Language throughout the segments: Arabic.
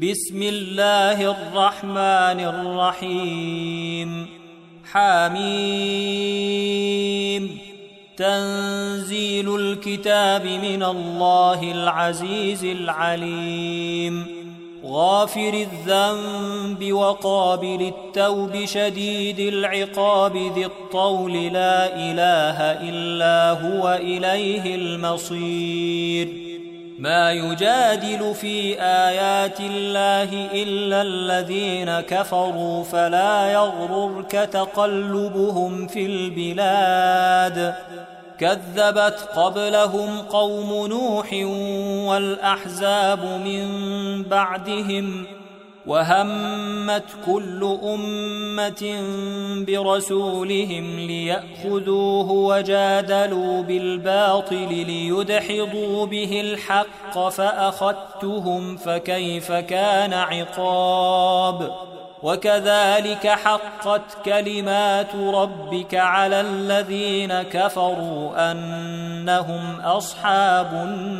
بسم الله الرحمن الرحيم حميم تنزيل الكتاب من الله العزيز العليم غافر الذنب وقابل التوب شديد العقاب ذي الطول لا إله إلا هو إليه المصير ما يجادل في آيات الله إلا الذين كفروا فلا يغررك تقلبهم في البلاد كذبت قبلهم قوم نوح والأحزاب من بعدهم وهمت كل أمة برسولهم ليأخذوه وجادلوا بالباطل ليدحضوا به الحق فأخذتهم فكيف كان عقاب وكذلك حقت كلمات ربك على الذين كفروا أنهم أصحاب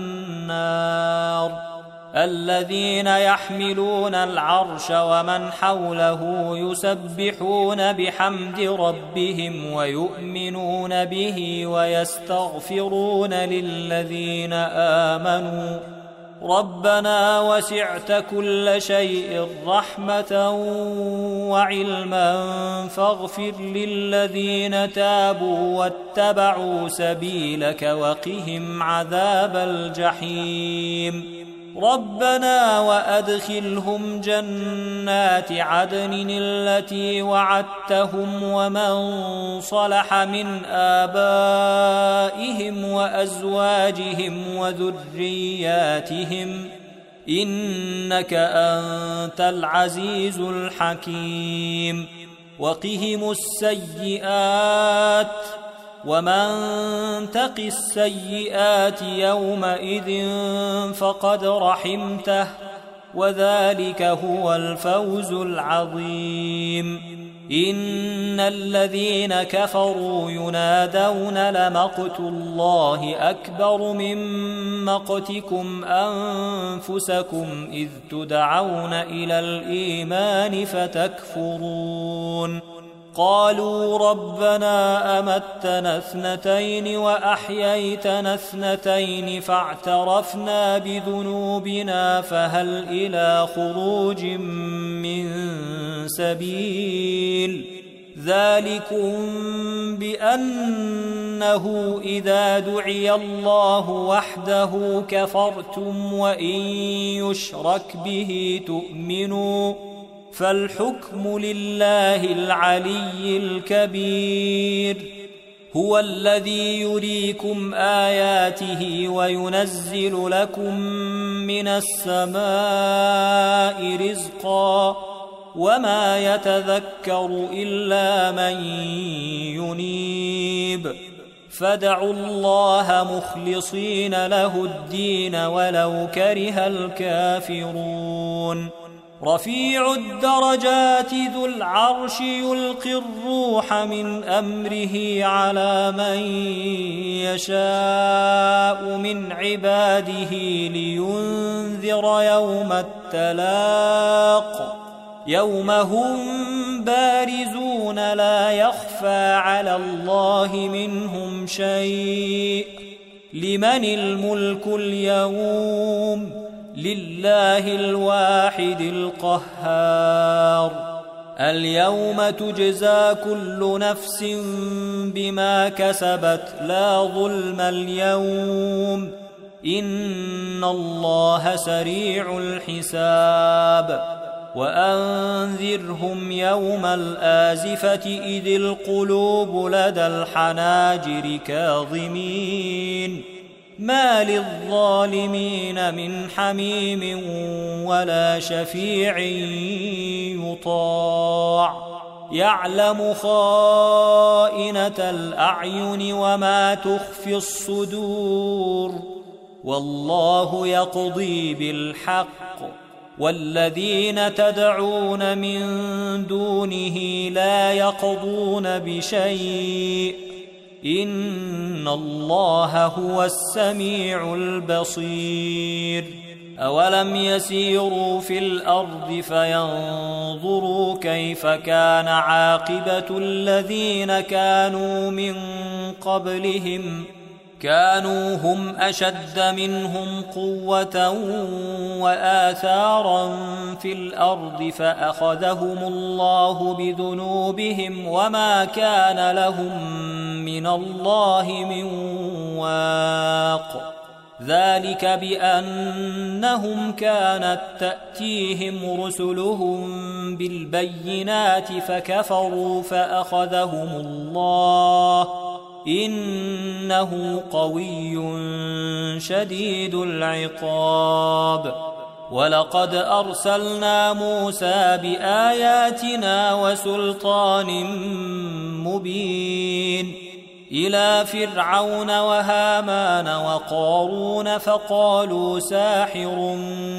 النار الذين يحملون العرش ومن حوله يسبحون بحمد ربهم ويؤمنون به ويستغفرون للذين آمنوا ربنا وسعت كل شيء رحمة وعلما فاغفر للذين تابوا واتبعوا سبيلك وقهم عذاب الجحيم ربنا وأدخلهم جنات عدن التي وعدتهم ومن صلح من آبائهم وأزواجهم وذرياتهم إنك أنت العزيز الحكيم وقهم السيئات ومن تق السيئات يومئذ فقد رحمته وذلك هو الفوز العظيم إن الذين كفروا ينادون لمقت الله أكبر من مقتكم أنفسكم إذ تدعون إلى الإيمان فتكفرون قالوا ربنا أمتنا اثنتين وأحييتنا اثنتين فاعترفنا بذنوبنا فهل إلى خروج من سبيل ذلكم بأنه إذا دعي الله وحده كفرتم وإن يشرك به تؤمنوا فالحكم لله العلي الكبير هو الذي يريكم آياته وينزل لكم من السماء رزقا وما يتذكر إلا من ينيب فادعوا الله مخلصين له الدين ولو كره الكافرون رفيع الدرجات ذو العرش يلقي الروح من أمره على من يشاء من عباده لينذر يوم التلاق يوم هم بارزون لا يخفى على الله منهم شيء لمن الملك اليوم لله الواحد القهار اليوم تجزى كل نفس بما كسبت لا ظلم اليوم إن الله سريع الحساب وأنذرهم يوم الآزفة إذ القلوب لدى الحناجر كاظمين ما للظالمين من حميم ولا شفيع يطاع يعلم خائنة الأعين وما تخفي الصدور والله يقضي بالحق والذين تدعون من دونه لا يقضون بشيء إن الله هو السميع البصير أولم يسيروا في الأرض فينظروا كيف كان عاقبة الذين كانوا من قبلهم كانوا هم أشد منهم قوة وآثارا في الأرض فأخذهم الله بذنوبهم وما كان لهم من الله من واق ذلك بأنهم كانت تأتيهم رسلهم بالبينات فكفروا فأخذهم الله إنه قوي شديد العقاب ولقد أرسلنا موسى بآياتنا وسلطان مبين إلى فرعون وهامان وقارون فقالوا ساحر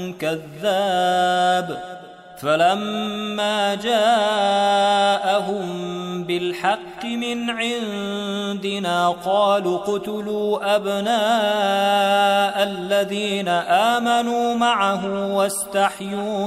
كذاب فلما جاءهم بالحق من عندنا قالوا اقتلوا أبناء الذين آمنوا معه واستحيوا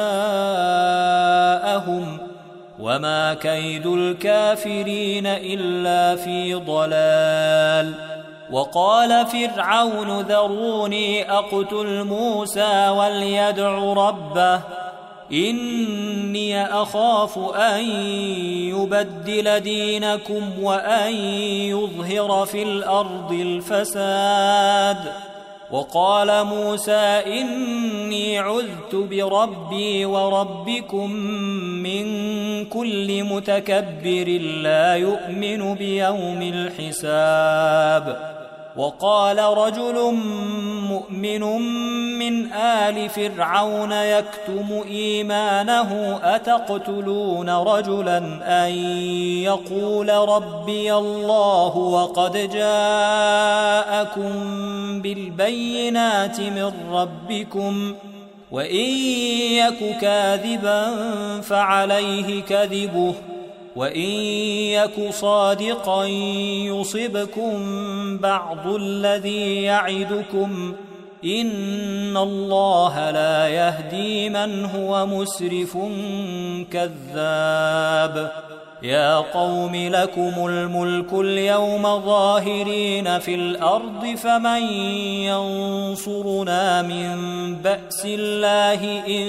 نساءهم وما كيد الكافرين إلا في ضلال وقال فرعون ذروني أقتل موسى وليدع ربه إني أخاف أن يبدل دينكم وأن يظهر في الأرض الفساد وقال موسى إني عذت بربي وربكم من كل متكبر لا يؤمن بيوم الحساب وقال رجل مؤمن من آل فرعون يكتم إيمانه أتقتلون رجلا أن يقول ربي الله وقد جاءكم بالبينات من ربكم وإن يك كاذبا فعليه كذبه وإن يك صادقا يصبكم بعض الذي يعدكم إن الله لا يهدي من هو مسرف كذاب يا قوم لكم الملك اليوم ظاهرين في الأرض فمن ينصرنا من بأس الله إن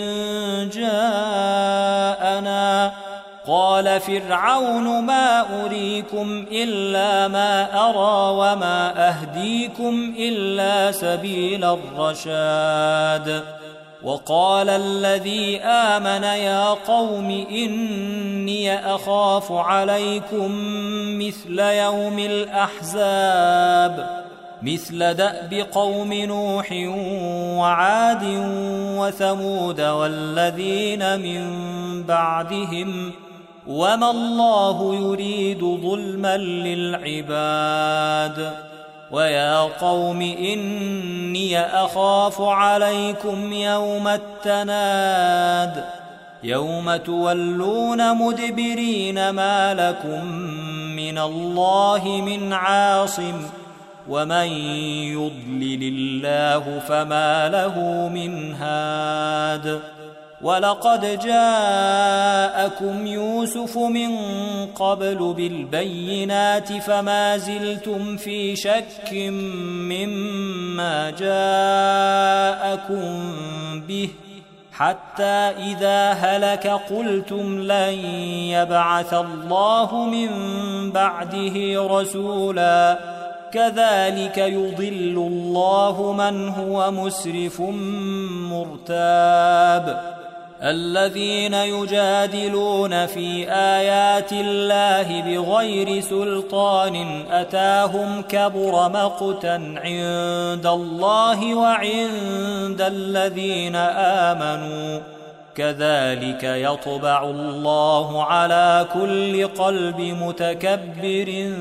جاءنا قال فرعون ما أريكم إلا ما أرى وما أهديكم إلا سبيل الرشاد وقال الذي آمن يا قوم إني أخاف عليكم مثل يوم الأحزاب مثل دأب قوم نوح وعاد وثمود والذين من بعدهم وما الله يريد ظلما للعباد ويا قوم إني أخاف عليكم يوم التناد يوم تولون مدبرين ما لكم من الله من عاصم ومن يضلل الله فما له من هاد ولقد جاءكم يوسف من قبل بالبينات فما زلتم في شك مما جاءكم به حتى إذا هلك قلتم لن يبعث الله من بعده رسولا كذلك يضل الله من هو مسرف مرتاب الذين يجادلون في آيات الله بغير سلطان أتاهم كبر مقتا عند الله وعند الذين آمنوا كذلك يطبع الله على كل قلب متكبر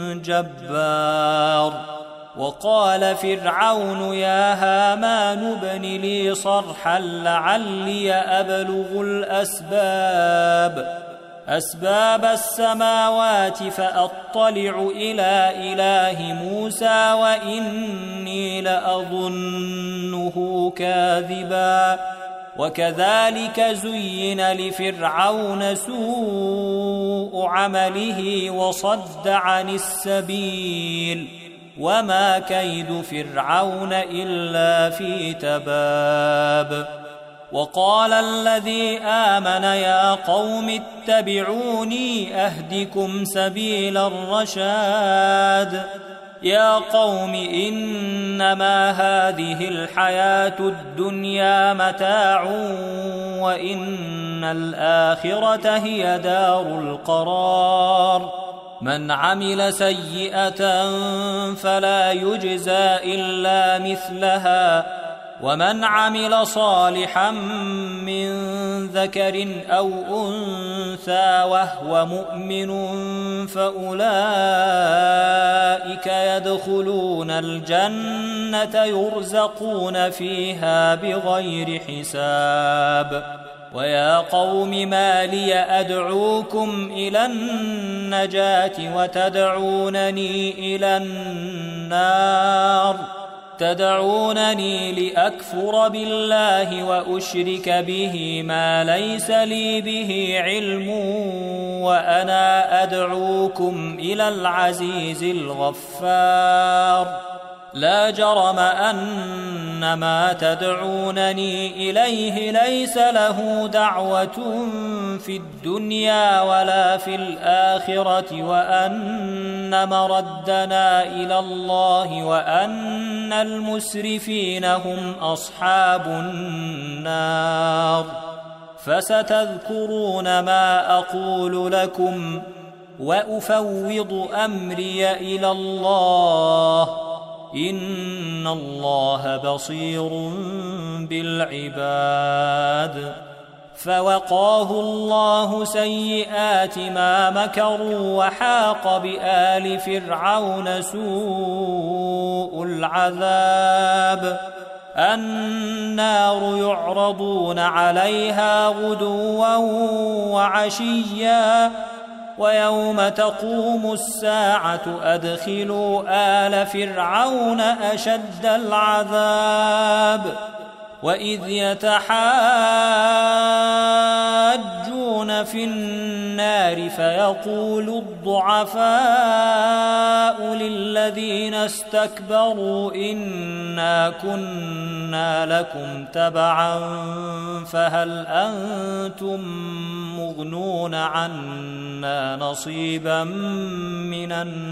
جبار وقال فرعون يا هامان ابن لي صرحا لعلي أبلغ الأسباب أسباب السماوات فأطلع إلى إله موسى وإني لأظنه كاذبا وكذلك زين لفرعون سوء عمله وصد عن السبيل وما كيد فرعون إلا في تباب وقال الذي آمن يا قوم اتبعوني أهدكم سبيل الرشاد يا قوم إنما هذه الحياة الدنيا متاع وإن الآخرة هي دار القرار من عمل سيئة فلا يجزى إلا مثلها ومن عمل صالحا من ذكر أو أنثى وهو مؤمن فأولئك يدخلون الجنة يرزقون فيها بغير حساب ويا قوم ما لي أدعوكم إلى النجاة وتدعونني إلى النار تدعونني لأكفر بالله وأشرك به ما ليس لي به علم وأنا أدعوكم إلى العزيز الغفار لا جرم أن ما تدعونني إليه ليس له دعوة في الدنيا ولا في الآخرة وأن مردنا إلى الله وأن المسرفين هم أصحاب النار فستذكرون ما أقول لكم وأفوض أمري إلى الله إن الله بصير بالعباد فوقاه الله سيئات ما مكروا وحاق بآل فرعون سوء العذاب النار يعرضون عليها غدوا وعشيا ويوم تقوم الساعة أدخلوا آل فرعون أشد العذاب وإذ يتحاجون في النار فيقول الضعفاء للذين استكبروا إنا كنا لكم تبعا فهل أنتم مغنون عنا نصيبا من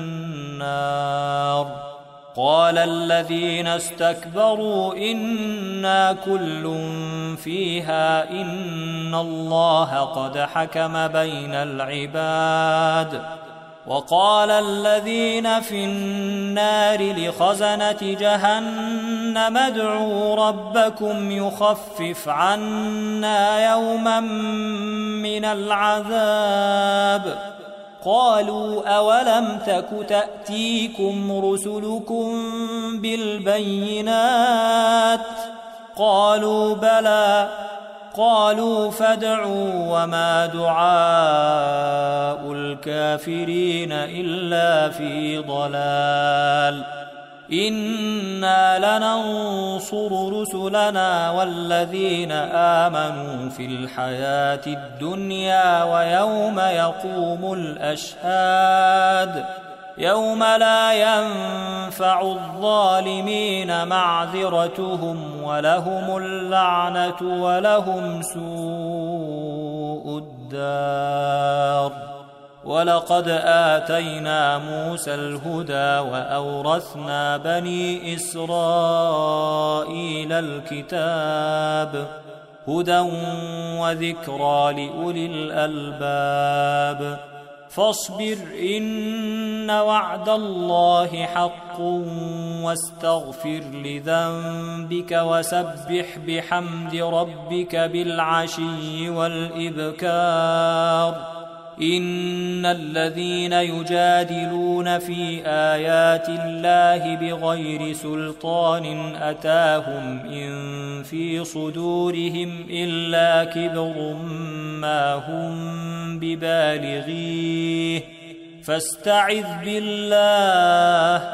النار قال الذين استكبروا إنا كل فيها إن الله قد حكم بين العباد وقال الذين في النار لخزنة جهنم ادعوا ربكم يخفف عنا يوما من العذاب قالوا أولم تك تأتيكم رسلكم بالبينات قالوا بلى قالوا فادعوا وما دعاء الكافرين إلا في ضلال إنا لننصر رسلنا والذين آمنوا في الحياة الدنيا ويوم يقوم الأشهاد يوم لا ينفع الظالمين معذرتهم ولهم اللعنة ولهم سوء الدار ولقد آتينا موسى الهدى وأورثنا بني إسرائيل الكتاب هدى وذكرى لأولي الألباب فاصبر إن وعد الله حق واستغفر لذنبك وسبح بحمد ربك بالعشي والإبكار إن الذين يجادلون في آيات الله بغير سلطان أتاهم إن في صدورهم إلا كبر ما هم ببالغيه فاستعذ بالله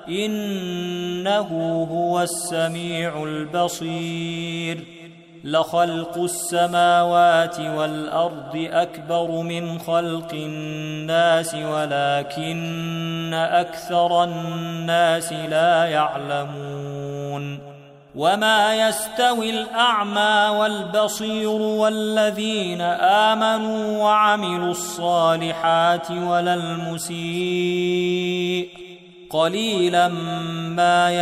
إنه هو السميع البصير لخلق السماوات والأرض أكبر من خلق الناس ولكن أكثر الناس لا يعلمون وما يستوي الأعمى والبصير والذين آمنوا وعملوا الصالحات ولا المسيء قليلا ما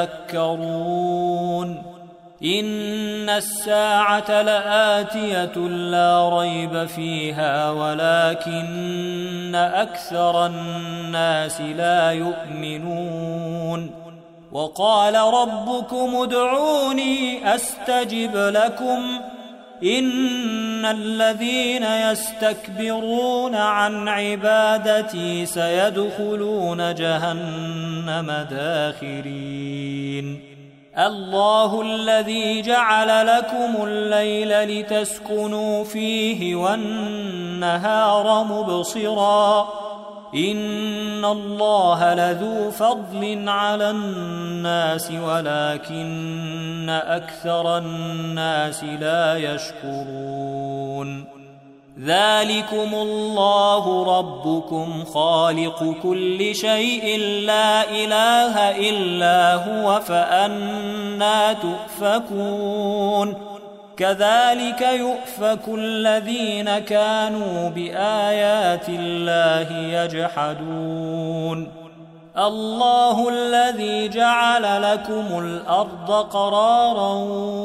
يتذكرون إن الساعة لآتية لا ريب فيها ولكن أكثر الناس لا يؤمنون وقال ربكم ادعوني أستجب لكم إن الذين يستكبرون عن عبادتي سيدخلون جهنم داخرين الله الذي جعل لكم الليل لتسكنوا فيه والنهار مبصرا إن الله لذو فضل على الناس ولكن أكثر الناس لا يشكرون ذلكم الله ربكم خالق كل شيء لا إله إلا هو فأنى تؤفكون كذلك يؤفك الذين كانوا بآيات الله يجحدون الله الذي جعل لكم الأرض قرارا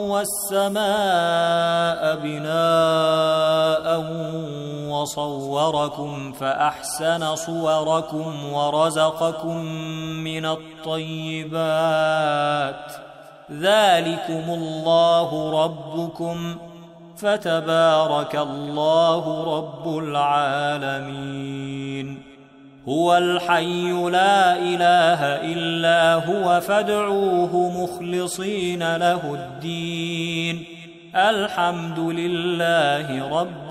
والسماء بناء وصوركم فأحسن صوركم ورزقكم من الطيبات ذلكم الله ربكم فتبارك الله رب العالمين هو الحي لا إله إلا هو فادعوه مخلصين له الدين الحمد لله رب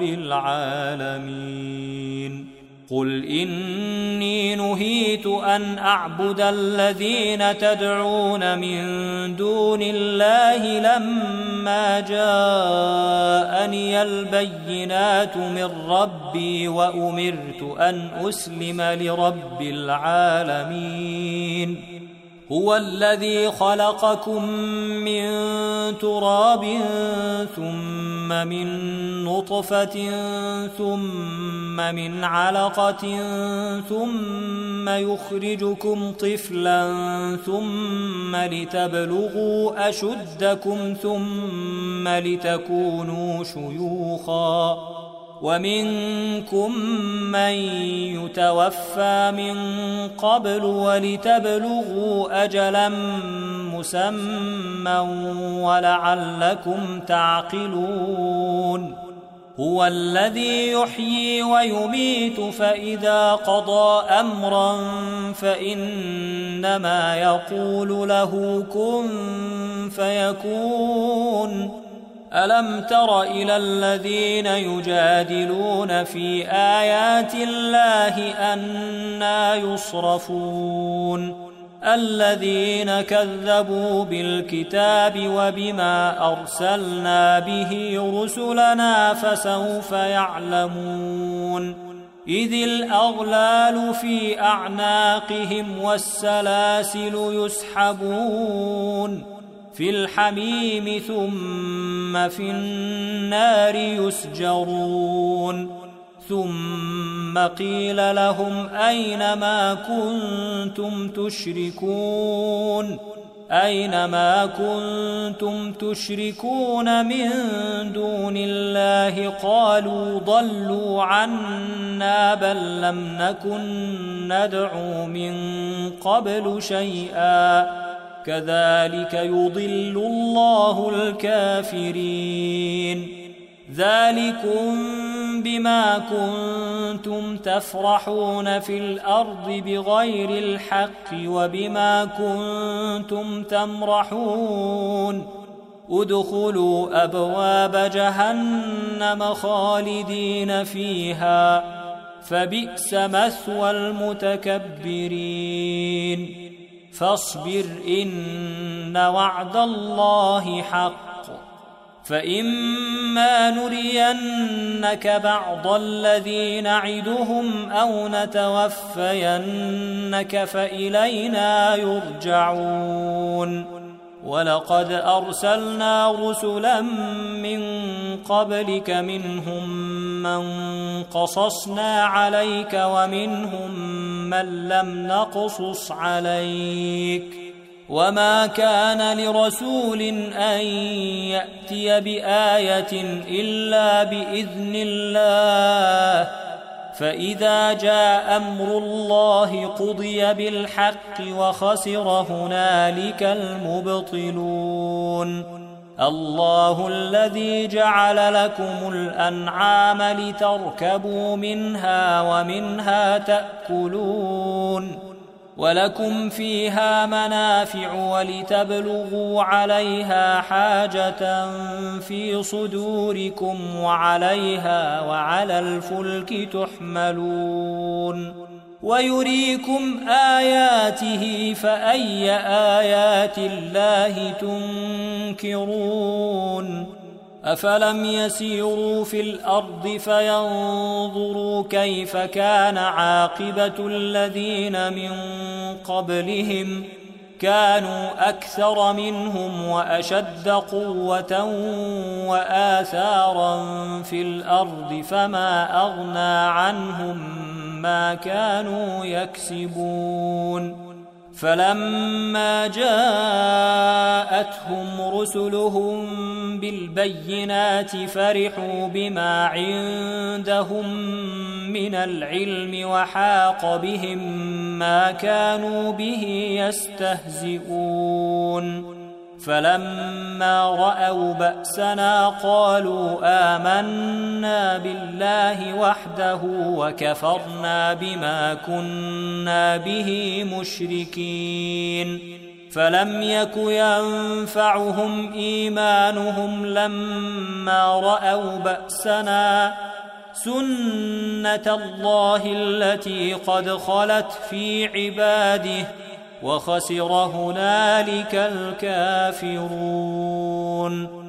العالمين قل إني نهيت أن أعبد الذين تدعون من دون الله لما جاءني البينات من ربي وأمرت أن أسلم لرب العالمين هو الذي خلقكم من تراب ثم من نطفة ثم من علقة ثم يخرجكم طفلا ثم لتبلغوا أشدكم ثم لتكونوا شيوخا ومنكم من يتوفى من قبل ولتبلغوا أجلا مسمى ولعلكم تعقلون هو الذي يحيي ويميت فإذا قضى أمرا فإنما يقول له كن فيكون ألم تر إلى الذين يجادلون في آيات الله أنى يصرفون الذين كذبوا بالكتاب وبما أرسلنا به رسلنا فسوف يعلمون إذ الأغلال في أعناقهم والسلاسل يسحبون في الحميم ثم في النار يسجرون ثم قيل لهم أين ما كنتم تشركون أين ما كنتم تشركون من دون الله قالوا ضلوا عنا بل لم نكن ندعو من قبل شيئا كذلك يضل الله الكافرين ذلكم بما كنتم تفرحون في الأرض بغير الحق وبما كنتم تمرحون ادخلوا أبواب جهنم خالدين فيها فبئس مثوى المتكبرين فاصبر إن وعد الله حق فإما نرينك بعض الذي نعدهم أو نتوفينك فإلينا يرجعون ولقد أرسلنا رسلا من قبلك منهم من قصصنا عليك ومنهم من لم نقصص عليك وما كان لرسول أن يأتي بآية إلا بإذن الله فإذا جاء أمر الله قضي بالحق وخسر هنالك المبطلون الله الذي جعل لكم الأنعام لتركبوا منها ومنها تأكلون ولكم فيها منافع ولتبلغوا عليها حاجة في صدوركم وعليها وعلى الفلك تحملون ويريكم آياته فأي آيات الله تنكرون أفلم يسيروا في الأرض فينظروا كيف كان عاقبة الذين من قبلهم كانوا أكثر منهم وأشد قوة وآثارا في الأرض فما أغنى عنهم ما كانوا يكسبون فلما جاءتهم رسلهم بالبينات فرحوا بما عندهم من العلم وحاق بهم ما كانوا به يستهزئون فلما رأوا بأسنا قالوا آمنا بالله وحده وكفرنا بما كنا به مشركين فلم يك ينفعهم إيمانهم لما رأوا بأسنا سنة الله التي قد خلت في عباده وخسر هنالك الكافرون